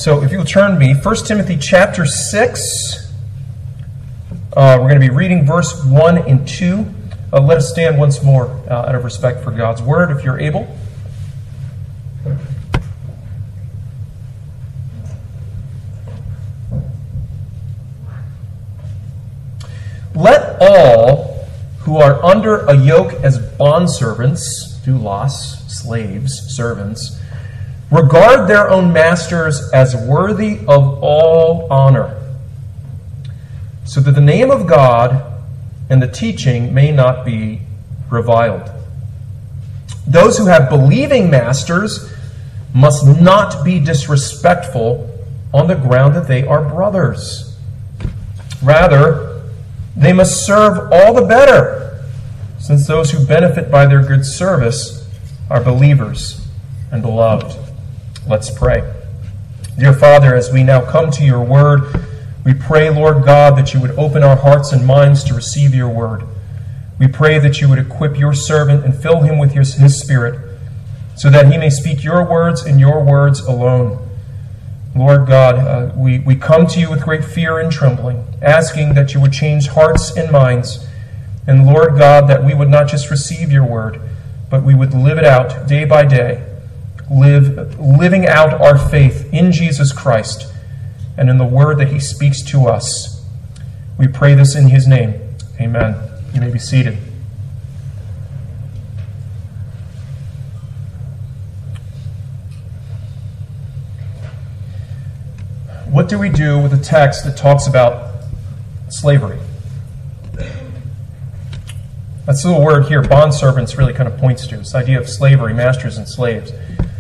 So if you'll turn me, 1 Timothy chapter 6, we're going to be reading verse 1 and 2. Let us stand once more out of respect for God's word, if you're able. Let all who are under a yoke as bondservants, doulos, slaves, servants, regard their own masters as worthy of all honor, so that the name of God and the teaching may not be reviled. Those who have believing masters must not be disrespectful on the ground that they are brothers. Rather, they must serve all the better, since those who benefit by their good service are believers and beloved. Let's pray. Dear Father, as we now come to your word, we pray, Lord God, that you would open our hearts and minds to receive your word. We pray that you would equip your servant and fill him with his spirit, so that he may speak your words and your words alone. Lord God, we come to you with great fear and trembling, asking that you would change hearts and minds. And Lord God, that we would not just receive your word, but we would live it out day by day, living out our faith in Jesus Christ and in the word that he speaks to us. We pray this in his name. Amen. You may be seated. What do we do with a text that talks about slavery? That's the little word here, bondservants, really kind of points to this idea of slavery, masters and slaves.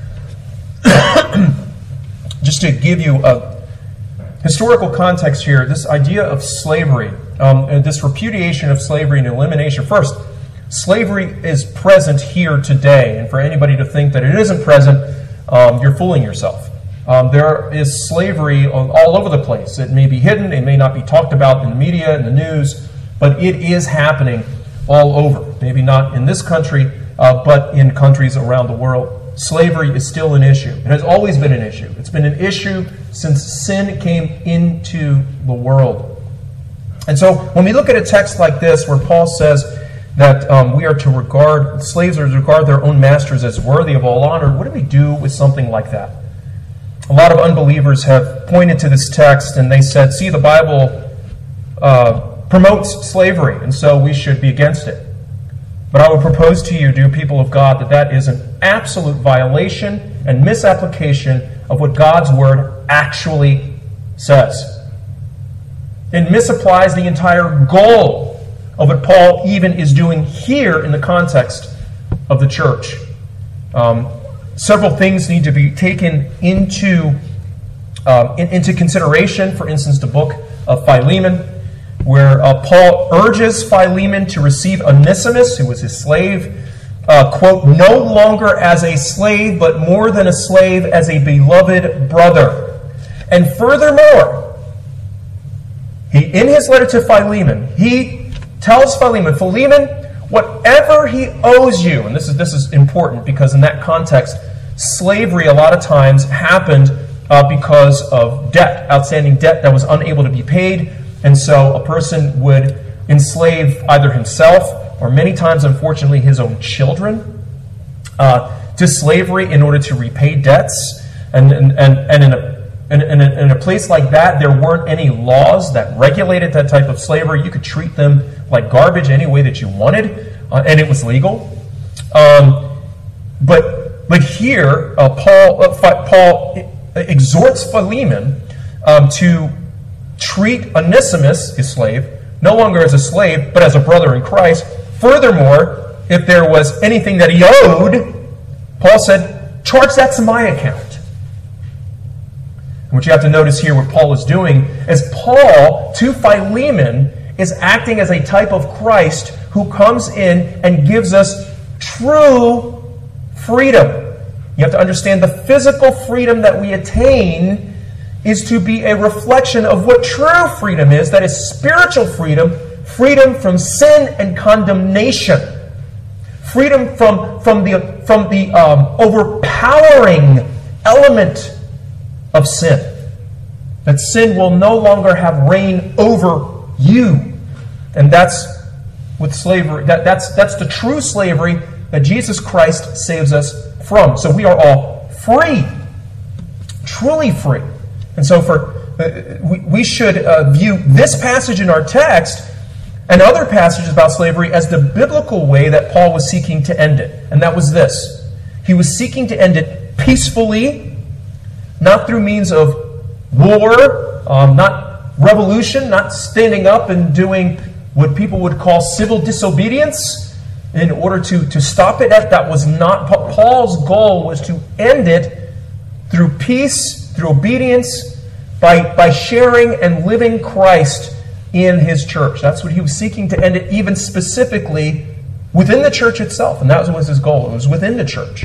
Just to give you a historical context here, this idea of slavery, this repudiation of slavery and elimination. First, slavery is present here today, and for anybody to think that it isn't present, you're fooling yourself. There is slavery all over the place. It may be hidden, it may not be talked about in the media, in the news, but it is happening all over. Maybe not in this country, but in countries around the world. Slavery is still an issue. It has always been an issue. It's been an issue since sin came into the world. And so when we look at a text like this where Paul says that slaves are to regard their own masters as worthy of all honor, what do we do with something like that? A lot of unbelievers have pointed to this text and they said, see, the Bible promotes slavery, and so we should be against it. But I would propose to you, dear people of God, that is an absolute violation and misapplication of what God's word actually says. It misapplies the entire goal of what Paul even is doing here in the context of the church. Several things need to be taken into consideration. For instance, the book of Philemon, where Paul urges Philemon to receive Onesimus, who was his slave, quote, no longer as a slave, but more than a slave, as a beloved brother. And furthermore, in his letter to Philemon, he tells Philemon, whatever he owes you, and this is important because in that context, slavery a lot of times happened because of debt, outstanding debt that was unable to be paid. And so a person would enslave either himself or many times, unfortunately, his own children to slavery in order to repay debts. And in a place like that, there weren't any laws that regulated that type of slavery. You could treat them like garbage any way that you wanted, and it was legal. But here, Paul exhorts Philemon to treat Onesimus, his slave, no longer as a slave, but as a brother in Christ. Furthermore, if there was anything that he owed, Paul said, charge that to my account. And what you have to notice here, what Paul is doing, is Paul, to Philemon, is acting as a type of Christ who comes in and gives us true freedom. You have to understand the physical freedom that we attain is to be a reflection of what true freedom is. That is spiritual freedom, freedom from sin and condemnation, freedom from the overpowering element of sin. That sin will no longer have reign over you. And that's with slavery. That's the true slavery that Jesus Christ saves us from. So we are all free. Truly free. And so we should view this passage in our text and other passages about slavery as the biblical way that Paul was seeking to end it. And that was this. He was seeking to end it peacefully, not through means of war, not revolution, not standing up and doing what people would call civil disobedience in order to stop it. That was not Paul's goal. Was to end it through peace, through obedience, by sharing and living Christ in his church. That's what he was seeking to end it, even specifically within the church itself. And that was his goal. It was within the church.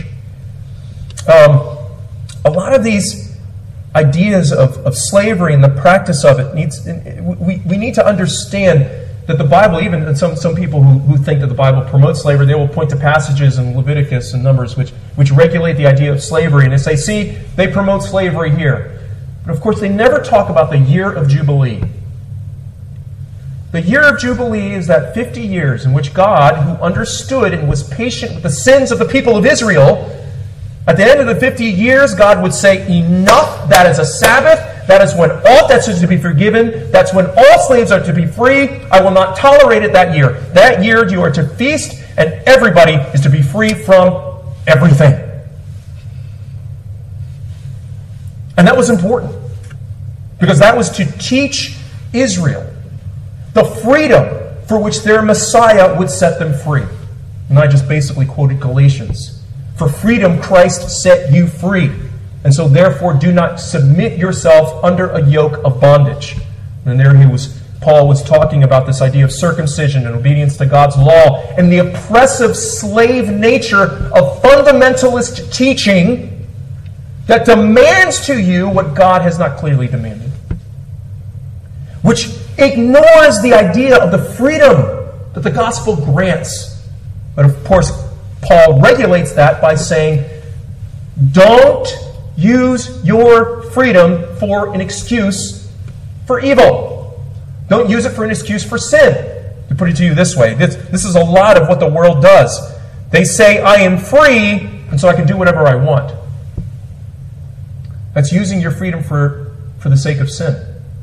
A lot of these ideas of slavery and the practice of it we need to understand that the Bible, even some people who think that the Bible promotes slavery, they will point to passages in Leviticus and Numbers which regulate the idea of slavery, and they say, see, they promote slavery here. But of course, they never talk about the year of Jubilee. The year of Jubilee is that 50 years in which God, who understood and was patient with the sins of the people of Israel, at the end of the 50 years, God would say, enough, that is a Sabbath. That is when all debts are to be forgiven. That's when all slaves are to be free. I will not tolerate it that year. That year you are to feast, and everybody is to be free from everything. And that was important, because that was to teach Israel the freedom for which their Messiah would set them free. And I just basically quoted Galatians. For freedom Christ set you free. And so therefore do not submit yourself under a yoke of bondage. And there Paul was talking about this idea of circumcision and obedience to God's law and the oppressive slave nature of fundamentalist teaching that demands to you what God has not clearly demanded. Which ignores the idea of the freedom that the gospel grants. But of course, Paul regulates that by saying, don't use your freedom for an excuse for evil. Don't use it for an excuse for sin. To put it to you this way, this is a lot of what the world does. They say, I am free, and so I can do whatever I want. That's using your freedom for the sake of sin.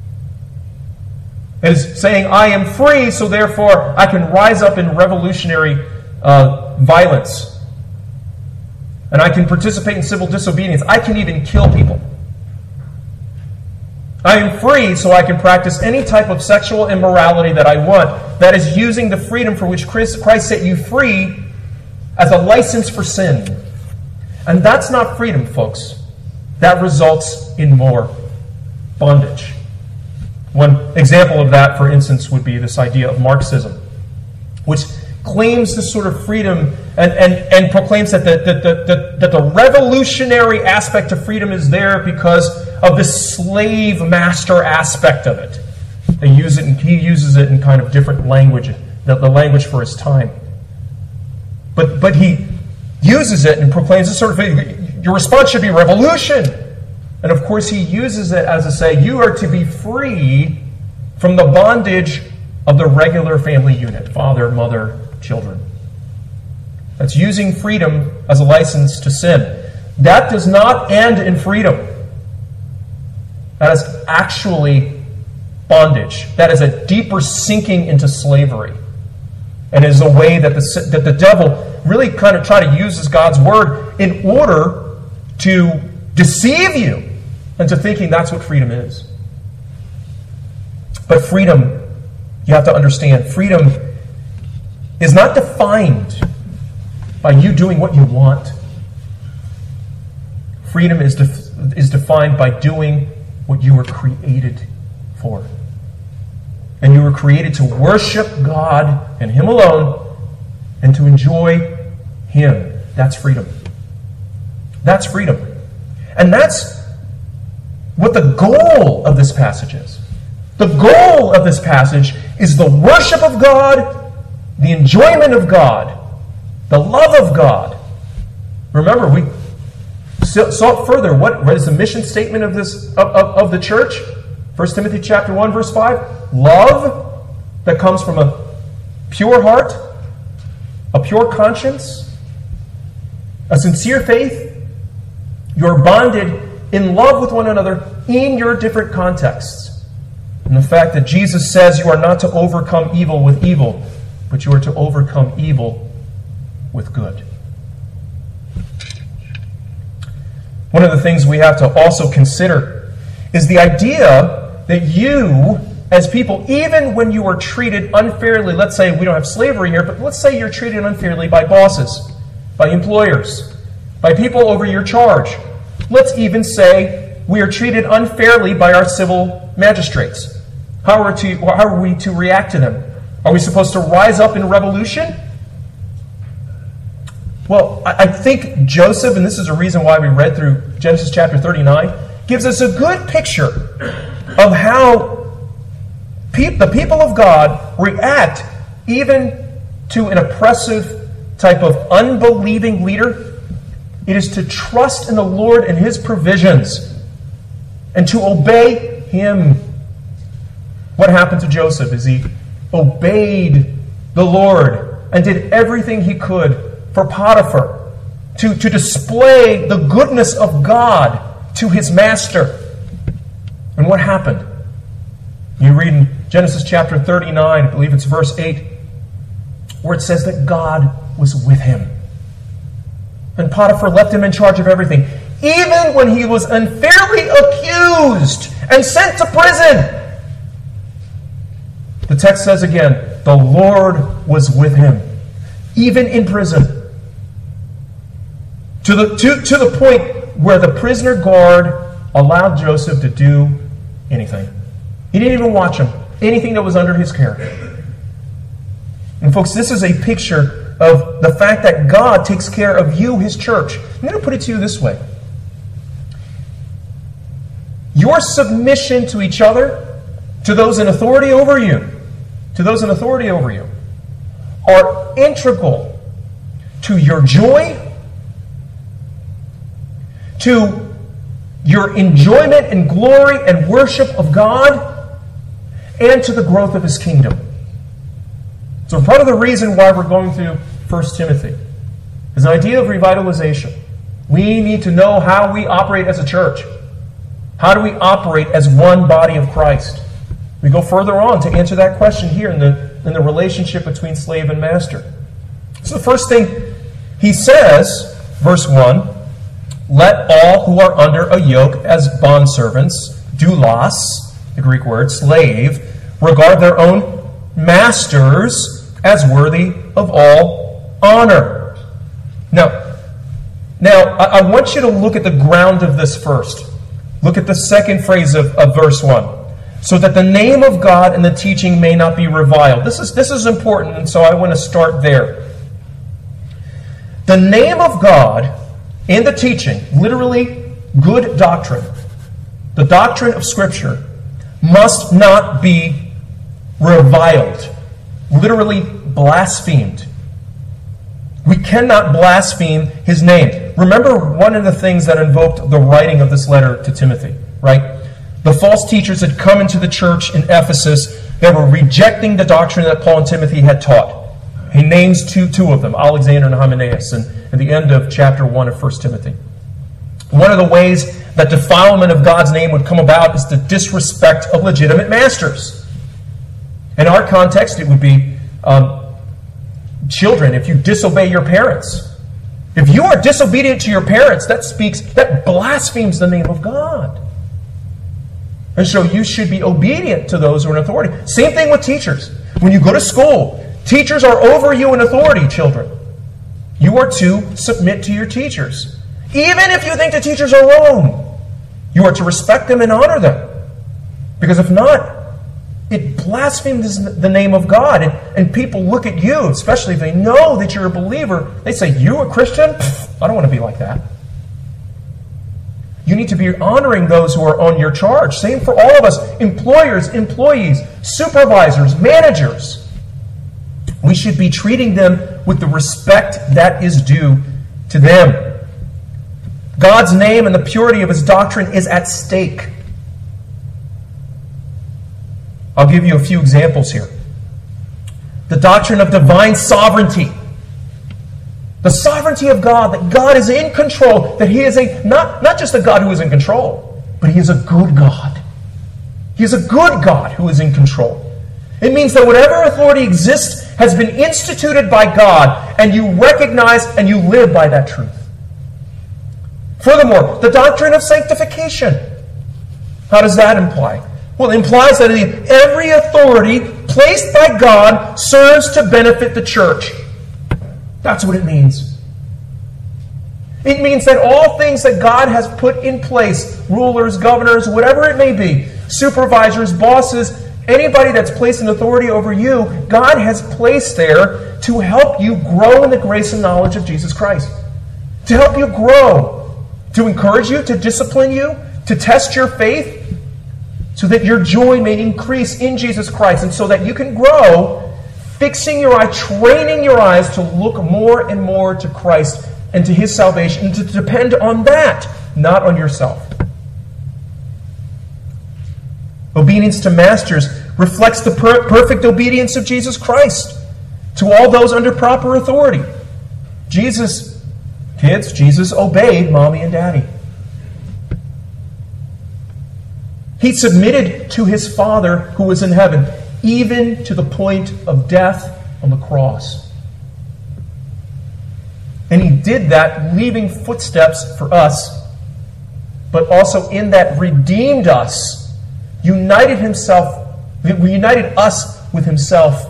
It is saying, I am free, so therefore I can rise up in revolutionary violence. And I can participate in civil disobedience. I can even kill people. I am free, so I can practice any type of sexual immorality that I want. That is using the freedom for which Christ set you free as a license for sin. And that's not freedom, folks. That results in more bondage. One example of that, for instance, would be this idea of Marxism, which claims this sort of freedom and proclaims that the revolutionary aspect of freedom is there because of the slave master aspect of it. They use it, and he uses it in kind of different language, the language for his time. But he uses it and proclaims this sort of, your response should be revolution. And of course he uses it as to say, you are to be free from the bondage of the regular family unit, father, mother, children. That's using freedom as a license to sin. That does not end in freedom. That is actually bondage. That is a deeper sinking into slavery. And is a way that the devil really kind of try to uses God's word in order to deceive you into thinking that's what freedom is. But freedom, you have to understand, freedom is not defined by you doing what you want. Freedom is defined by doing what you were created for. And you were created to worship God and Him alone and to enjoy Him. That's freedom. That's freedom. And that's what the goal of this passage is. The goal of this passage is the worship of God, the enjoyment of God, the love of God. Remember, we saw further, what is the mission statement of this of the church? 1 Timothy chapter 1, verse 5. Love that comes from a pure heart, a pure conscience, a sincere faith. You're bonded in love with one another in your different contexts. And the fact that Jesus says you are not to overcome evil with evil, but you are to overcome evil with good. One of the things we have to also consider is the idea that you, as people, even when you are treated unfairly, let's say we don't have slavery here, but let's say you're treated unfairly by bosses, by employers, by people over your charge. Let's even say we are treated unfairly by our civil magistrates. How are we to react to them? Are we supposed to rise up in revolution? Well, I think Joseph, and this is a reason why we read through Genesis chapter 39, gives us a good picture of how the people of God react even to an oppressive type of unbelieving leader. It is to trust in the Lord and His provisions and to obey Him. What happened to Joseph is he obeyed the Lord and did everything he could for Potiphar to display the goodness of God to his master. And what happened? You read in Genesis chapter 39, I believe it's verse 8, where it says that God was with him. And Potiphar left him in charge of everything, even when he was unfairly accused and sent to prison. The text says again, the Lord was with him, even in prison. To the point where the prisoner guard allowed Joseph to do anything. He didn't even watch him. Anything that was under his care. And folks, this is a picture of the fact that God takes care of you, His church. I'm going to put it to you this way. Your submission to each other, to those in authority over you, are integral to your joy, to your enjoyment and glory and worship of God, and to the growth of His kingdom. So part of the reason why we're going through 1 Timothy is an idea of revitalization. We need to know how we operate as a church. How do we operate as one body of Christ? We go further on to answer that question here in the relationship between slave and master. So the first thing he says, verse 1, let all who are under a yoke as bondservants, doulos, the Greek word, slave, regard their own masters as worthy of all honor. Now, I want you to look at the ground of this first. Look at the second phrase of verse 1. So that the name of God and the teaching may not be reviled. This is important, and so I want to start there. The name of God and the teaching, literally good doctrine, the doctrine of Scripture, must not be reviled, literally blasphemed. We cannot blaspheme His name. Remember one of the things that invoked the writing of this letter to Timothy, right? The false teachers had come into the church in Ephesus. They were rejecting the doctrine that Paul and Timothy had taught. He names two of them, Alexander and Hymenaeus, at the end of chapter 1 of 1 Timothy. One of the ways that defilement of God's name would come about is the disrespect of legitimate masters. In our context, it would be children, if you disobey your parents. If you are disobedient to your parents, that blasphemes the name of God. And so you should be obedient to those who are in authority. Same thing with teachers. When you go to school, teachers are over you in authority, children. You are to submit to your teachers. Even if you think the teachers are wrong, you are to respect them and honor them. Because if not, it blasphemes the name of God. And people look at you, especially if they know that you're a believer, they say, you a Christian? Pfft, I don't want to be like that. You need to be honoring those who are on your charge. Same for all of us, employers, employees, supervisors, managers. We should be treating them with the respect that is due to them. God's name and the purity of His doctrine is at stake. I'll give you a few examples here. The doctrine of divine sovereignty. The sovereignty of God, that God is in control, that He is not just a God who is in control, but He is a good God. He is a good God who is in control. It means that whatever authority exists has been instituted by God, and you recognize and you live by that truth. Furthermore, the doctrine of sanctification. How does that imply? Well, it implies that every authority placed by God serves to benefit the church. That's what it means. It means that all things that God has put in place, rulers, governors, whatever it may be, supervisors, bosses, anybody that's placed in authority over you, God has placed there to help you grow in the grace and knowledge of Jesus Christ. To help you grow. To encourage you, to discipline you, to test your faith, so that your joy may increase in Jesus Christ, and so that you can grow, fixing your eye, training your eyes to look more and more to Christ and to His salvation, and to depend on that, not on yourself. Obedience to masters reflects the perfect obedience of Jesus Christ to all those under proper authority. Jesus obeyed mommy and daddy. He submitted to His Father who was in heaven, even to the point of death on the cross. And He did that, leaving footsteps for us, but also in that redeemed us, united us with Himself.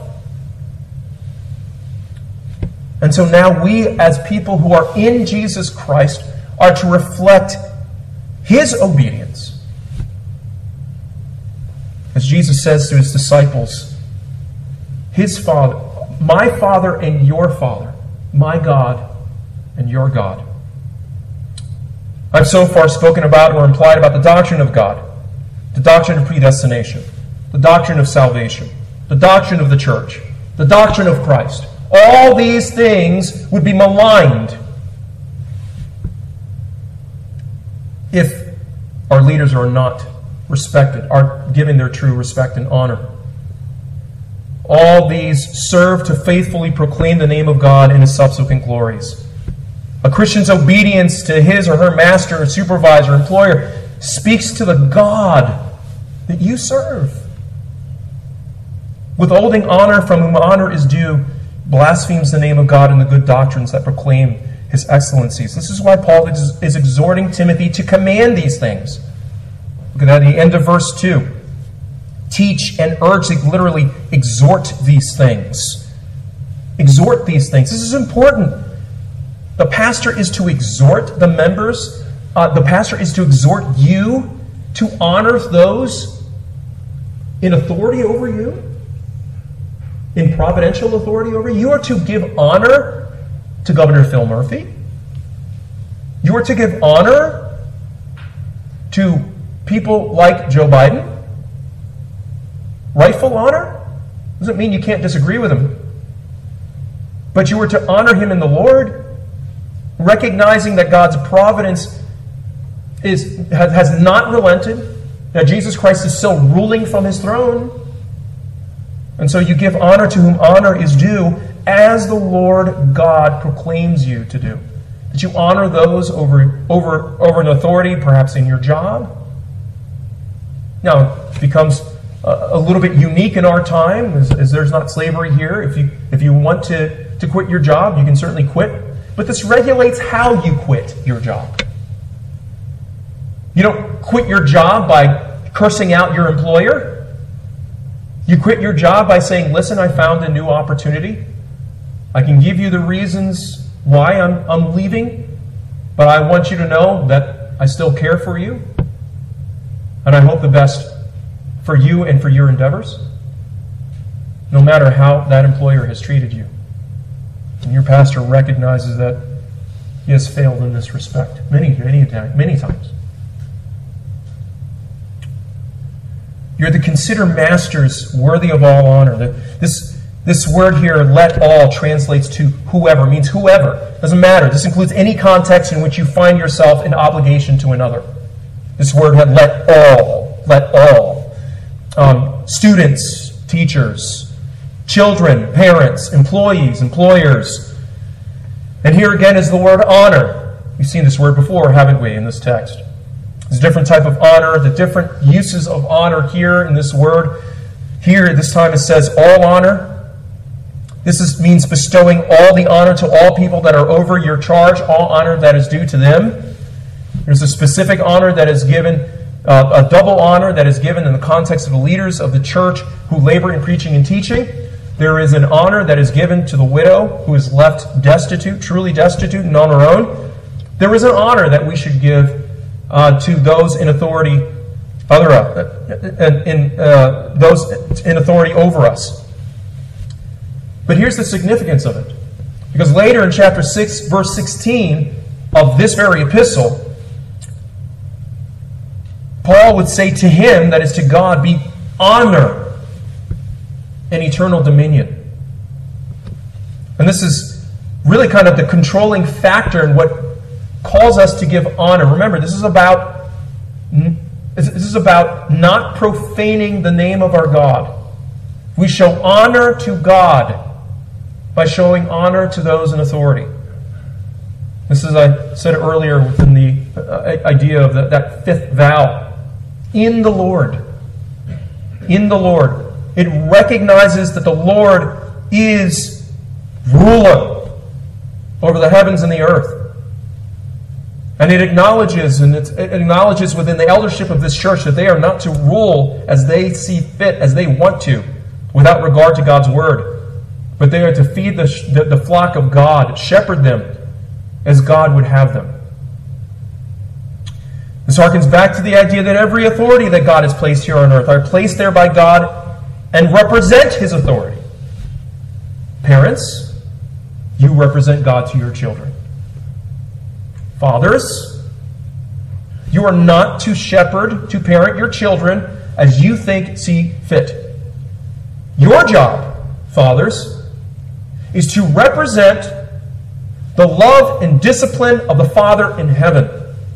And so now we, as people who are in Jesus Christ, are to reflect His obedience. As Jesus says to His disciples, His Father, my Father and your Father, my God and your God. I've so far spoken about or implied about the doctrine of God, the doctrine of predestination, the doctrine of salvation, the doctrine of the church, the doctrine of Christ. All these things would be maligned if our leaders are not respected, are given their true respect and honor. All these serve to faithfully proclaim the name of God in His subsequent glories. A Christian's obedience to his or her master, or supervisor, employer, speaks to the God that you serve. Withholding honor from whom honor is due blasphemes the name of God and the good doctrines that proclaim His excellencies. This is why Paul is exhorting Timothy to command these things. Look at the end of verse 2. Teach and urge, literally exhort these things. Exhort these things. This is important. The pastor is to exhort the members. The pastor is to exhort you to honor those in authority over you, in providential authority over you. You are to give honor to Governor Phil Murphy. You are to give honor to people like Joe Biden. Rightful honor doesn't mean you can't disagree with him. But you are to honor him in the Lord, recognizing that God's providence has not relented, that Jesus Christ is still ruling from His throne. And so you give honor to whom honor is due, as the Lord God proclaims you to do. That you honor those over an authority, perhaps in your job. Now, it becomes a little bit unique in our time, as there's not slavery here. If you want to quit your job, you can certainly quit. But this regulates how you quit your job. You don't quit your job by cursing out your employer. You quit your job by saying, listen, I found a new opportunity. I can give you the reasons why I'm leaving, but I want you to know that I still care for you, and I hope the best for you and for your endeavors, no matter how that employer has treated you. And your pastor recognizes that he has failed in this respect many times. You're to consider masters worthy of all honor. This word here, let all, translates to whoever, means whoever. Doesn't matter. This includes any context in which you find yourself in obligation to another. This word had let all. students, teachers, children, parents, employees, employers. And here again is the word honor. We've seen this word before, haven't we, in this text? There's a different type of honor, the different uses of honor here in this word. Here, this time it says all honor. This means bestowing all the honor to all people that are over your charge, all honor that is due to them. There's a specific honor that is given, a double honor that is given in the context of the leaders of the church who labor in preaching and teaching. There is an honor that is given to the widow who is left destitute, truly destitute and on her own. There is an honor that we should give to those in authority, those in authority over us. But here's the significance of it. Because later in chapter 6, verse 16 of this very epistle, Paul would say to him, that is to God, be honor and eternal dominion. And this is really kind of the controlling factor in what calls us to give honor. Remember, this is about not profaning the name of our God. We show honor to God by showing honor to those in authority. This is, I said earlier, within the idea of that fifth vow. In the Lord. In the Lord. It recognizes that the Lord is ruler over the heavens and the earth. And it acknowledges within the eldership of this church that they are not to rule as they see fit, as they want to, without regard to God's word. But they are to feed the flock of God, shepherd them as God would have them. This harkens back to the idea that every authority that God has placed here on earth are placed there by God and represent His authority. Parents, you represent God to your children. Fathers, you are not to shepherd, to parent your children as you see fit. Your job, fathers, is to represent the love and discipline of the Father in heaven.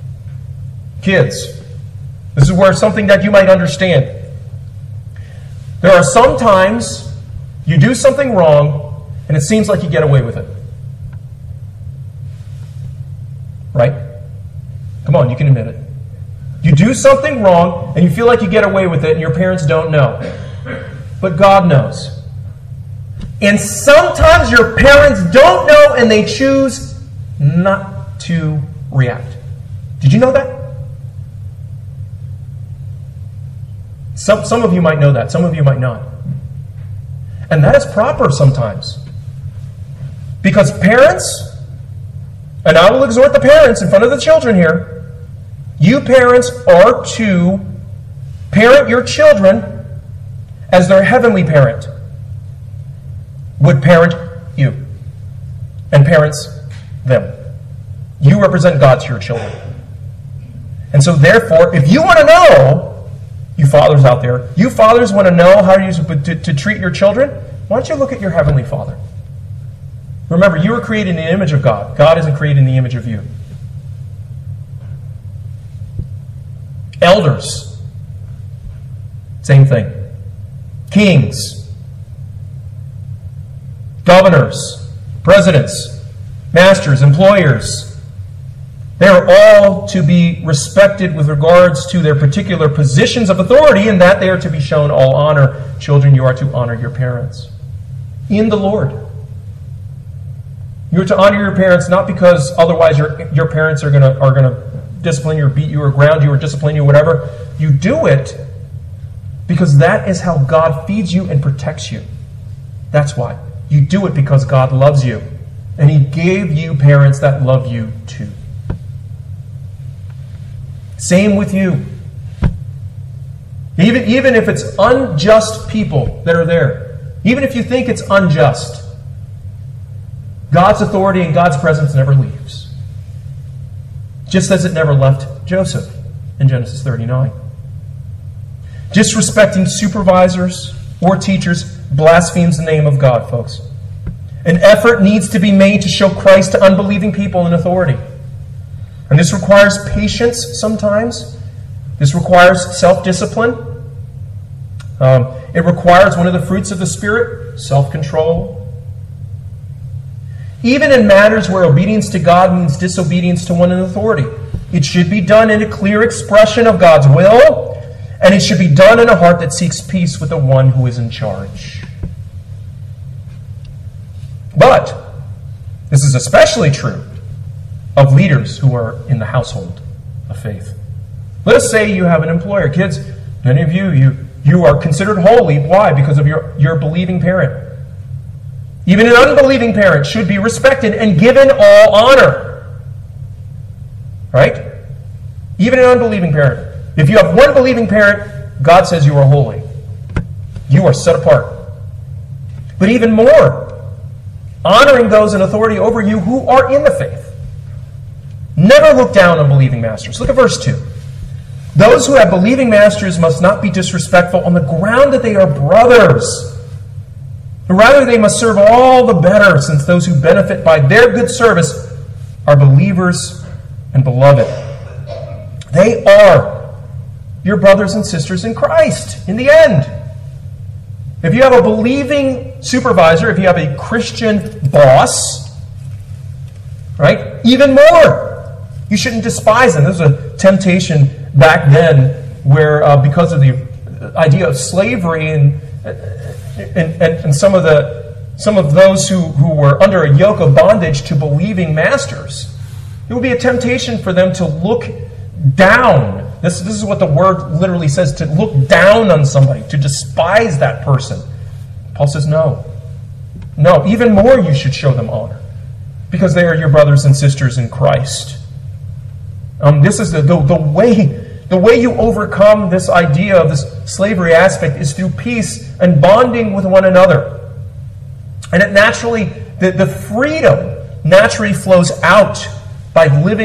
Kids, this is where something that you might understand. There are some times you do something wrong and it seems like you get away with it. Right? Come on, you can admit it. You do something wrong and you feel like you get away with it and your parents don't know. But God knows. And sometimes your parents don't know and they choose not to react. Did you know that? Some of you might know that. Some of you might not. And that is proper sometimes. Because parents, and I will exhort the parents in front of the children here, you parents are to parent your children as their heavenly parent would parent you and parents them. You represent God to your children. And so therefore, if you want to know, you fathers out there, you fathers want to know how to treat your children, why don't you look at your heavenly Father? Remember, you were created in the image of God. God isn't created in the image of you. Elders, same thing. Kings, governors, presidents, masters, employers, they are all to be respected with regards to their particular positions of authority, in that they are to be shown all honor. Children, you are to honor your parents in the Lord. You are to honor your parents not because otherwise your parents are gonna discipline you or beat you or ground you or discipline you or whatever. You do it because that is how God feeds you and protects you. That's why. You do it because God loves you. And He gave you parents that love you too. Same with you. Even if it's unjust people that are there, even if you think it's unjust, God's authority and God's presence never leaves. Just as it never left Joseph in Genesis 39. Disrespecting supervisors or teachers blasphemes the name of God, folks. An effort needs to be made to show Christ to unbelieving people in authority. And this requires patience sometimes. This requires self-discipline. It requires one of the fruits of the Spirit, self-control. Even in matters where obedience to God means disobedience to one in authority, it should be done in a clear expression of God's will, and it should be done in a heart that seeks peace with the one who is in charge. But this is especially true of leaders who are in the household of faith. Let us say you have an employer. Kids, many of you are considered holy. Why? Because of your believing parent. Even an unbelieving parent should be respected and given all honor. Right? Even an unbelieving parent. If you have one believing parent, God says you are holy. You are set apart. But even more, honoring those in authority over you who are in the faith. Never look down on believing masters. Look at verse 2. Those who have believing masters must not be disrespectful on the ground that they are brothers. Rather, they must serve all the better, since those who benefit by their good service are believers and beloved. They are your brothers and sisters in Christ in the end. If you have a believing supervisor, if you have a Christian boss, right, even more, you shouldn't despise them. There's a temptation back then where because of the idea of slavery and some of those who were under a yoke of bondage to believing masters, it would be a temptation for them to look down. This is what the word literally says, to look down on somebody, to despise that person. Paul says, no. No, even more you should show them honor, because they are your brothers and sisters in Christ. This is the way you overcome this idea of this slavery aspect is through peace and bonding with one another. And it naturally, the freedom naturally flows out by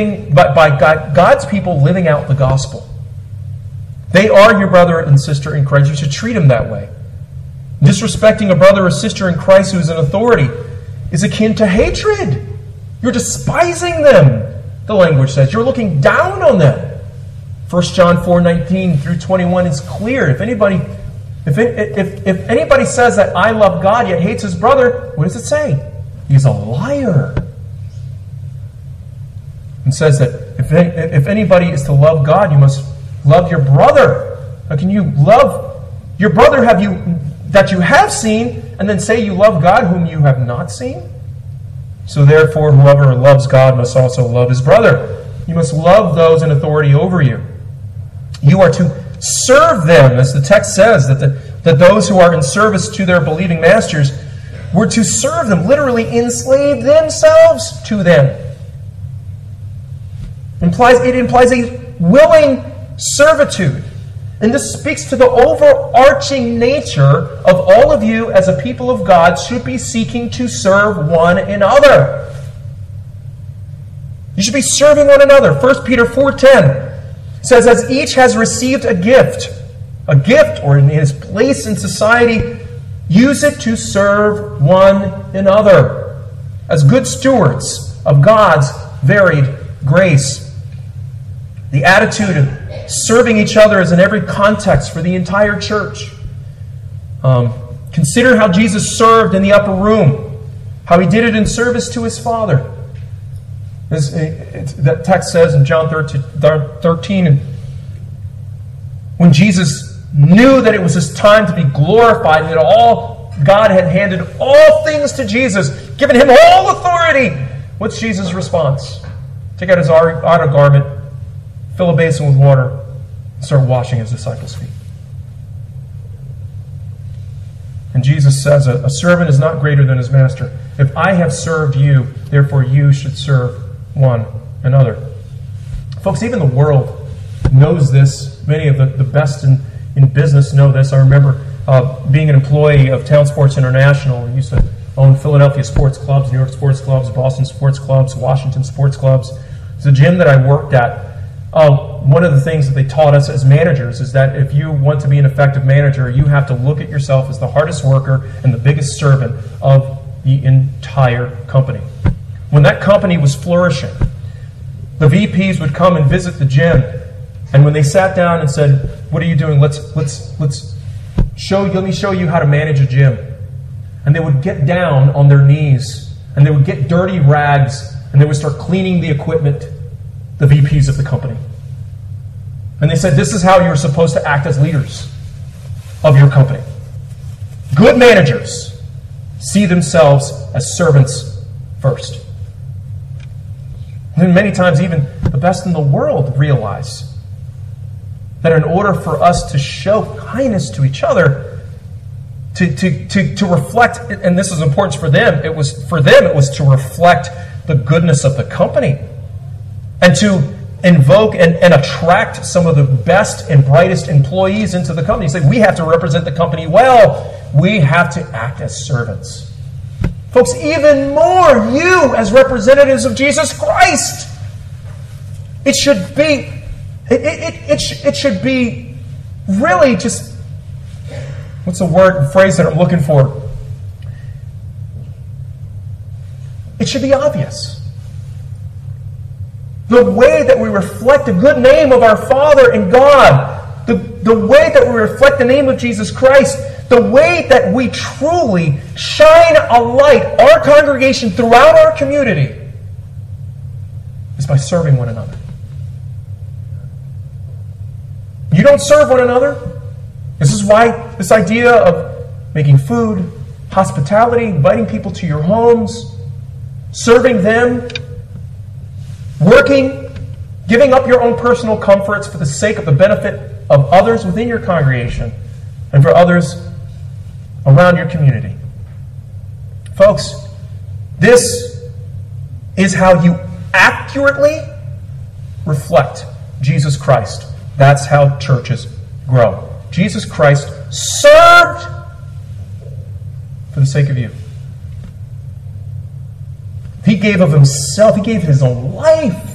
God's people living out the gospel. They are your brother and sister in Christ. You should treat them that way. Disrespecting a brother or sister in Christ who is in authority is akin to hatred. You're despising them, the language says. You're looking down on them. 1 John 4:19 through 21 is clear. If anybody says that I love God yet hates his brother, what does it say? He's a liar. It says that if anybody is to love God, you must love your brother. How can you love your brother that you have seen and then say you love God whom you have not seen? So therefore, whoever loves God must also love his brother. You must love those in authority over you. You are to serve them, as the text says, that those who are in service to their believing masters were to serve them, literally enslave themselves to them. It implies a willing servitude. And this speaks to the overarching nature of all of you as a people of God should be seeking to serve one another. You should be serving one another. 1 Peter 4:10 says, as each has received a gift, or in his place in society, use it to serve one another as good stewards of God's varied grace. The attitude of serving each other is in every context for the entire church. Consider how Jesus served in the upper room, how he did it in service to his Father. That text says in John 13, when Jesus knew that it was his time to be glorified, that God had handed all things to Jesus, given him all authority. What's Jesus' response? Take out his outer garment, fill a basin with water, and start washing his disciples' feet. And Jesus says, a servant is not greater than his master. If I have served you, therefore you should serve one another. Folks, even the world knows this. Many of the best in business know this. I remember being an employee of Town Sports International. We used to own Philadelphia sports clubs, New York sports clubs, Boston sports clubs, Washington sports clubs. It's a gym that I worked at. One of the things that they taught us as managers is that if you want to be an effective manager, you have to look at yourself as the hardest worker and the biggest servant of the entire company. When that company was flourishing, the VPs would come and visit the gym, and when they sat down and said, "What are you doing? Let's let me show you how to manage a gym. And they would get down on their knees, and they would get dirty rags, and they would start cleaning the equipment, the VPs of the company. And they said, this is how you're supposed to act as leaders of your company. Good managers see themselves as servants first. And many times even the best in the world realize that in order for us to show kindness to each other, to reflect, and this is important for them, it was to reflect the goodness of the company and to invoke and attract some of the best and brightest employees into the company. Say, we have to represent the company well. We have to act as servants. Folks, even more, you as representatives of Jesus Christ. It should be, it should be really just, what's the word, phrase that I'm looking for? It should be obvious. The way that we reflect the good name of our Father and God, the way that we reflect the name of Jesus Christ, the way that we truly shine a light, our congregation throughout our community, is by serving one another. You don't serve one another. This is why this idea of making food, hospitality, inviting people to your homes, serving them, working, giving up your own personal comforts for the sake of the benefit of others within your congregation and for others around your community. Folks, this is how you accurately reflect Jesus Christ. That's how churches grow. Jesus Christ served for the sake of you. He gave of himself. He gave his own life.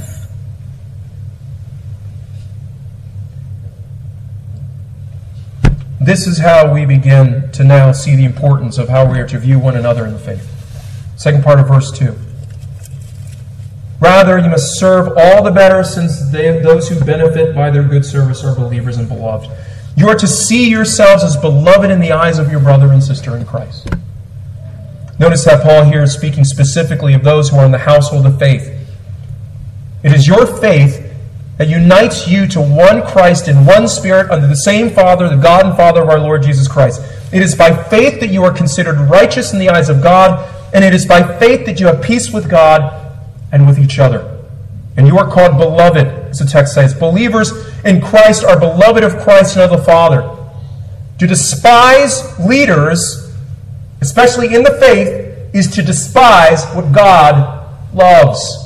This is how we begin to now see the importance of how we are to view one another in the faith. Second part of verse 2. Rather, you must serve all the better, since those who benefit by their good service are believers and beloved. You are to see yourselves as beloved in the eyes of your brother and sister in Christ. Notice that Paul here is speaking specifically of those who are in the household of faith. It is your faith that unites you to one Christ in one Spirit under the same Father, the God and Father of our Lord Jesus Christ. It is by faith that you are considered righteous in the eyes of God, and it is by faith that you have peace with God and with each other. And you are called beloved, as the text says. Believers in Christ are beloved of Christ and of the Father. To despise leaders, especially in the faith, is to despise what God loves.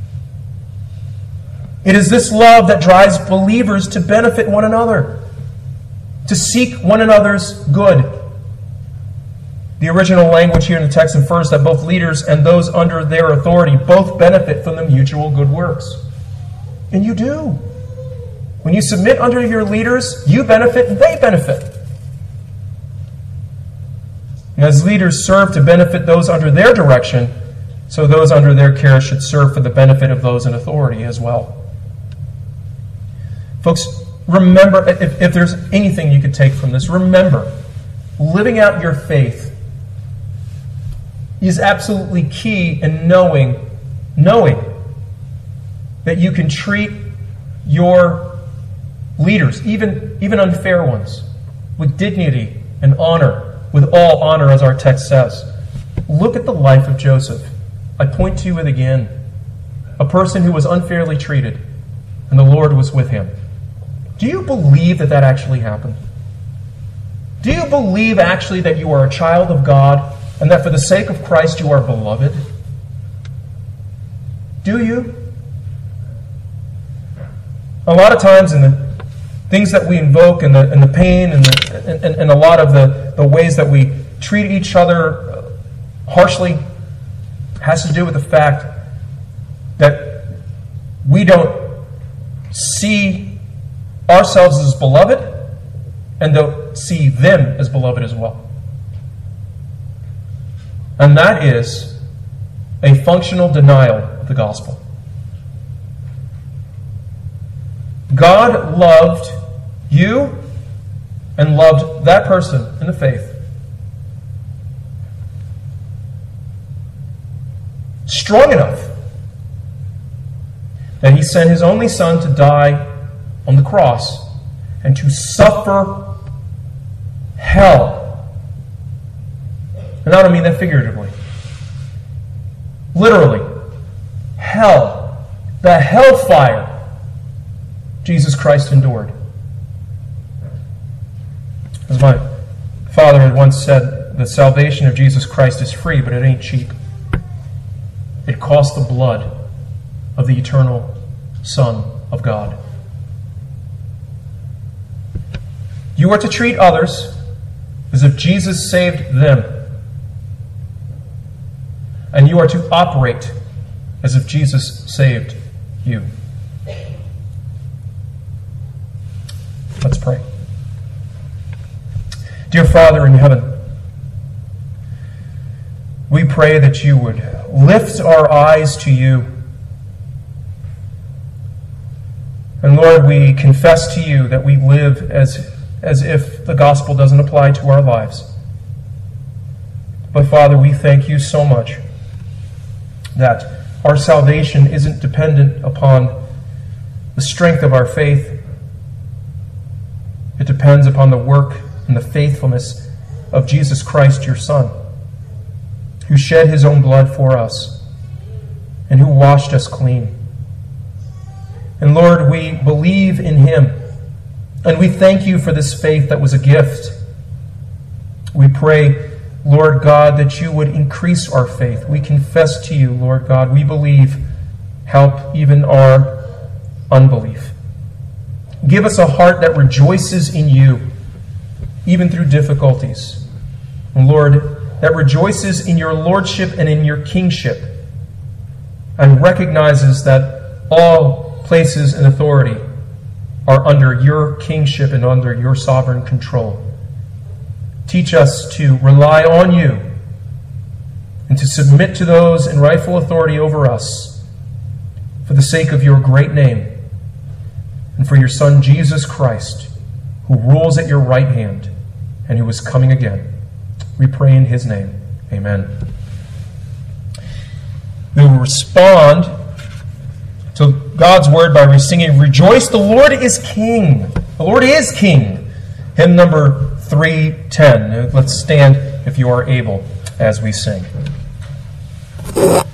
It is this love that drives believers to benefit one another, to seek one another's good. The original language here in the text infers that both leaders and those under their authority both benefit from the mutual good works. And you do. When you submit under your leaders, you benefit and they benefit. And as leaders serve to benefit those under their direction, so those under their care should serve for the benefit of those in authority as well. Folks, remember, if there's anything you could take from this, remember, living out your faith is absolutely key in knowing that you can treat your leaders, even unfair ones, with dignity and honor, with all honor, as our text says. Look at the life of Joseph. I point to it again. A person who was unfairly treated, and the Lord was with him. Do you believe that actually happened? Do you believe actually that you are a child of God and that for the sake of Christ you are beloved? Do you? A lot of times in the things that we invoke and the pain and a lot of the ways that we treat each other harshly has to do with the fact that we don't see ourselves as beloved and don't see them as beloved as well. And that is a functional denial of the gospel. God loved you and loved that person in the faith. Strong enough that he sent his only Son to die on the cross and to suffer hell. And I don't mean that figuratively. Literally. Hell. The hellfire Jesus Christ endured. As my father had once said, the salvation of Jesus Christ is free, but it ain't cheap. It cost the blood of the eternal Son of God. You are to treat others as if Jesus saved them. And you are to operate as if Jesus saved you. Let's pray. Dear Father in heaven, we pray that you would lift our eyes to you. And Lord, we confess to you that we live as if the gospel doesn't apply to our lives. But Father, we thank you so much that our salvation isn't dependent upon the strength of our faith. It depends upon the work and the faithfulness of Jesus Christ, your Son, who shed his own blood for us and who washed us clean. And Lord, we believe in him, and we thank you for this faith that was a gift. We pray, Lord God, that you would increase our faith. We confess to you, Lord God, we believe. Help even our unbelief. Give us a heart that rejoices in you, even through difficulties. And Lord, that rejoices in your lordship and in your kingship, and recognizes that all places and authority are under your kingship and under your sovereign control. Teach us to rely on you and to submit to those in rightful authority over us for the sake of your great name and for your Son, Jesus Christ, who rules at your right hand and who is coming again. We pray in his name. Amen. We will respond to God's word by singing, "Rejoice, the Lord is King." The Lord is King. Hymn number 310. Let's stand if you are able as we sing.